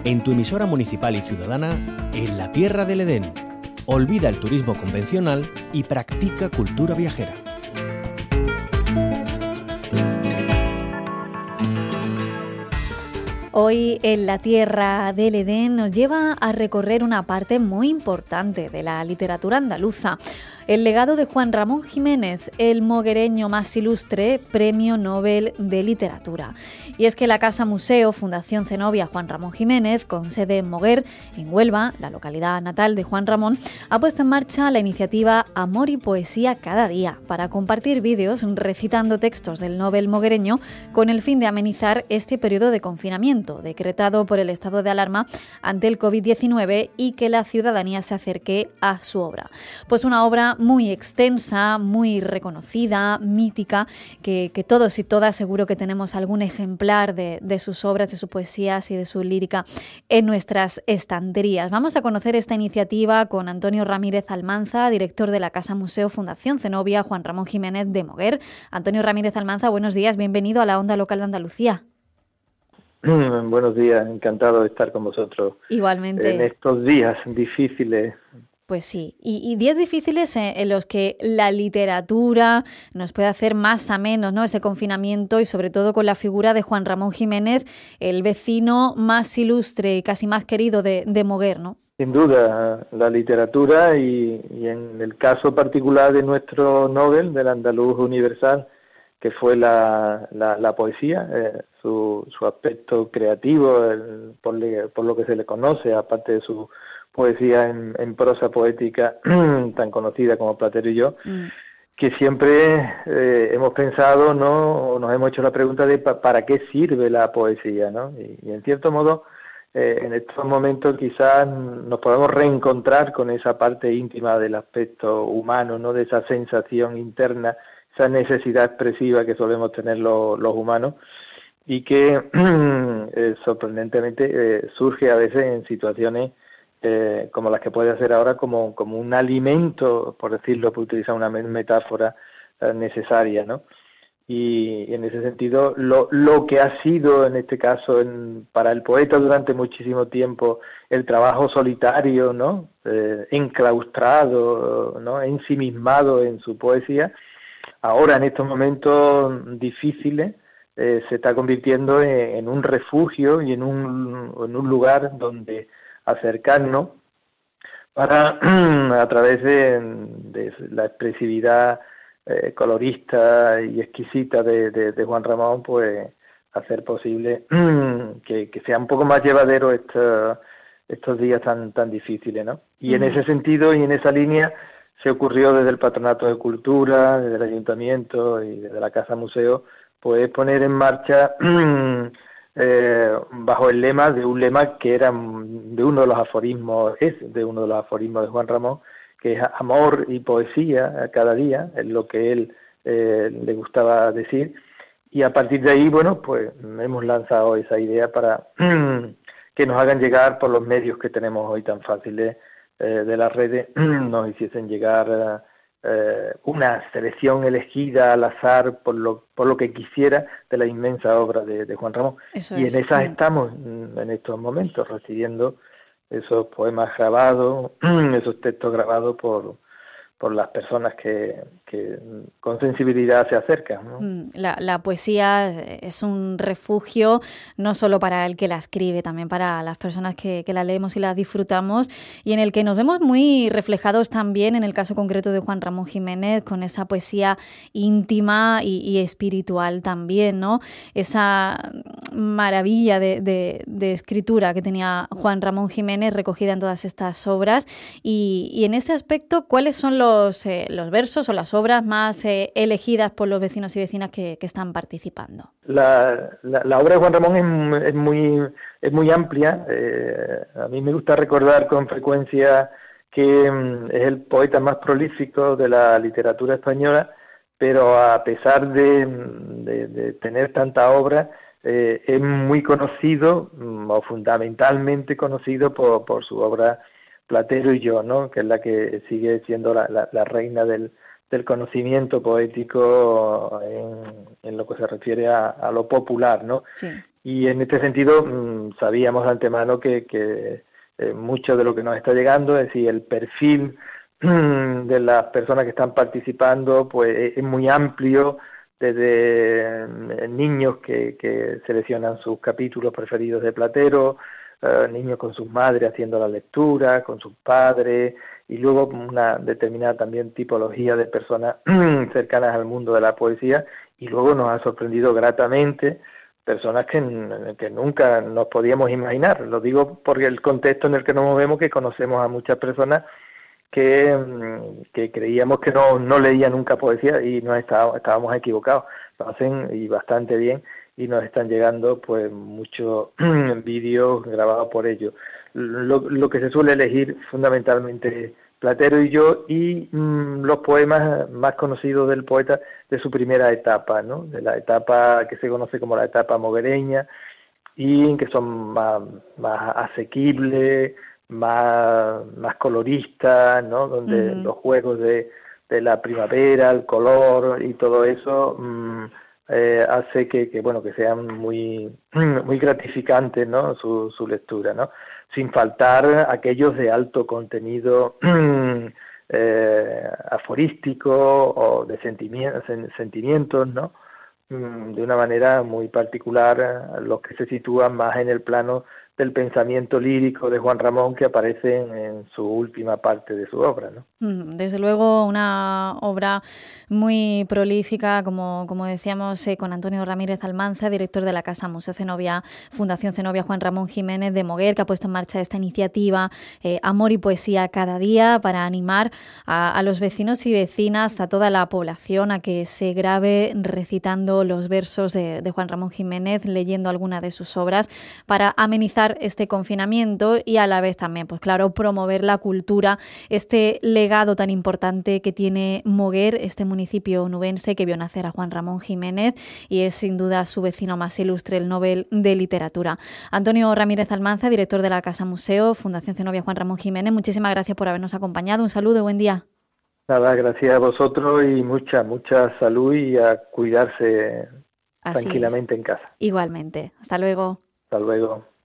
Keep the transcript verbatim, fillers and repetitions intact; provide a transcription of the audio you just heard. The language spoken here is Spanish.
en tu emisora municipal y ciudadana, En la Tierra del Edén. Olvida el turismo convencional y practica cultura viajera. Hoy En la Tierra del Edén nos lleva a recorrer una parte muy importante de la literatura andaluza. El legado de Juan Ramón Jiménez, el moguereño más ilustre, Premio Nobel de Literatura. Y es que la Casa Museo Fundación Zenobia Juan Ramón Jiménez, con sede en Moguer, en Huelva, la localidad natal de Juan Ramón, ha puesto en marcha la iniciativa Amor y Poesía cada día, para compartir vídeos recitando textos del Nobel moguereño con el fin de amenizar este periodo de confinamiento decretado por el estado de alarma ante el covid diecinueve y que la ciudadanía se acerque a su obra. Pues una obra muy extensa, muy reconocida, mítica, que, que todos y todas seguro que tenemos algún ejemplar de, de sus obras, de sus poesías y de su lírica en nuestras estanterías. Vamos a conocer esta iniciativa con Antonio Ramírez Almanza, director de la Casa Museo Fundación Zenobia Juan Ramón Jiménez de Moguer. Antonio Ramírez Almanza, buenos días, bienvenido a la Onda Local de Andalucía. Buenos días, encantado de estar con vosotros. Igualmente. En estos días difíciles. Pues sí, y, y días difíciles en, en los que la literatura nos puede hacer más a menos, ¿no? Ese confinamiento y sobre todo con la figura de Juan Ramón Jiménez, el vecino más ilustre y casi más querido de, de Moguer, ¿no? Sin duda, la literatura y, y en el caso particular de nuestro Nobel, del andaluz universal, que fue la, la, la poesía, eh, su, su aspecto creativo, el, por, le, por lo que se le conoce, aparte de su poesía en, en prosa poética tan conocida como Platero y yo, mm. que siempre eh, hemos pensado, ¿no? O nos hemos hecho la pregunta de pa, para qué sirve la poesía, ¿no? Y, y en cierto modo, eh, en estos momentos quizás nos podemos reencontrar con esa parte íntima del aspecto humano, ¿no? De esa sensación interna, esa necesidad expresiva que solemos tener los, los humanos y que eh, sorprendentemente eh, surge a veces en situaciones eh, como las que puede hacer ahora como, como un alimento, por decirlo, por utilizar una metáfora eh, necesaria, ¿no? Y, y en ese sentido lo, lo que ha sido en este caso en, para el poeta durante muchísimo tiempo el trabajo solitario, ¿no? Eh, enclaustrado, ¿no? Ensimismado en su poesía, ahora en estos momentos difíciles eh, se está convirtiendo en, en un refugio y en un, en un lugar donde acercarnos para, a través de, de la expresividad eh, colorista y exquisita de, de, de Juan Ramón, pues hacer posible que, que sea un poco más llevadero esta, estos días tan, tan difíciles, ¿no? Y en ese sentido y en esa línea se ocurrió desde el Patronato de Cultura, desde el Ayuntamiento y desde la Casa Museo, pues poner en marcha eh, bajo el lema de un lema que era de uno de los aforismos, es de uno de los aforismos de Juan Ramón, que es amor y poesía cada día, es lo que él eh, le gustaba decir, y a partir de ahí, bueno, pues hemos lanzado esa idea para que nos hagan llegar por los medios que tenemos hoy tan fáciles eh, de las redes, nos hiciesen llegar eh, una selección elegida al azar por lo por lo que quisiera de la inmensa obra de, de Juan Ramón. Eso y en es. esas sí. estamos en estos momentos recibiendo esos poemas grabados, esos textos grabados por por las personas que, que con sensibilidad se acercan, ¿no? La, la poesía es un refugio no solo para el que la escribe, también para las personas que, que la leemos y la disfrutamos, y en el que nos vemos muy reflejados también en el caso concreto de Juan Ramón Jiménez, con esa poesía íntima y, y espiritual también, ¿no? Esa maravilla de, de, de escritura que tenía Juan Ramón Jiménez recogida en todas estas obras, y, y en ese aspecto, ¿cuáles son los Los, eh, los versos o las obras más eh, elegidas por los vecinos y vecinas que, que están participando? La, la, la obra de Juan Ramón es, es muy es muy amplia. Eh, a mí me gusta recordar con frecuencia que mm, es el poeta más prolífico de la literatura española, pero a pesar de, de, de tener tanta obra, eh, es muy conocido, mm, o fundamentalmente conocido por, por su obra Platero y yo, ¿no? Que es la que sigue siendo la, la, la reina del, del conocimiento poético en, en lo que se refiere a, a lo popular, ¿no? Sí. y en este sentido mmm, sabíamos de antemano que, que eh, mucho de lo que nos está llegando, es decir, el perfil de las personas que están participando pues es muy amplio, desde niños que, que seleccionan sus capítulos preferidos de Platero, eh, niños con sus madres haciendo la lectura, con sus padres, y luego una determinada también tipología de personas cercanas al mundo de la poesía, y luego nos ha sorprendido gratamente personas que, que nunca nos podíamos imaginar. Lo digo porque el contexto en el que nos movemos, que conocemos a muchas personas que, que creíamos que no, no leía nunca poesía y nos estábamos, estábamos equivocados. Lo hacen y bastante bien, y nos están llegando pues muchos vídeos grabados por ellos. Lo, lo que se suele elegir fundamentalmente Platero y yo, y mmm, los poemas más conocidos del poeta de su primera etapa, ¿no? De la etapa que se conoce como la etapa moguereña, y que son más, más asequibles, más, más coloristas, ¿no? Donde uh-huh. los juegos de, de la primavera, el color y todo eso mmm, eh, hace que, que bueno que sean muy muy gratificantes, ¿no? Su, su lectura, ¿no? Sin faltar aquellos de alto contenido eh, aforístico o de sentimientos, sentimientos, ¿no? De una manera muy particular, los que se sitúan más en el plano del pensamiento lírico de Juan Ramón, que aparece en, en su última parte de su obra, ¿no? Desde luego una obra muy prolífica, como, como decíamos, eh, con Antonio Ramírez Almanza, director de la Casa Museo Zenobia, Fundación Zenobia Juan Ramón Jiménez de Moguer, que ha puesto en marcha esta iniciativa eh, Amor y Poesía cada día, para animar a, a los vecinos y vecinas, a toda la población, a que se grabe recitando los versos de, de Juan Ramón Jiménez, leyendo alguna de sus obras, para amenizar este confinamiento y a la vez también, pues claro, promover la cultura, este legado tan importante que tiene Moguer, este municipio onubense que vio nacer a Juan Ramón Jiménez, y es sin duda su vecino más ilustre, el Nobel de Literatura. Antonio Ramírez Almanza, director de la Casa Museo, Fundación Zenobia Juan Ramón Jiménez, muchísimas gracias por habernos acompañado. Un saludo, buen día. Nada, gracias a vosotros y mucha, mucha salud, y a cuidarse Así tranquilamente es. En casa. Igualmente. Hasta luego. Hasta luego.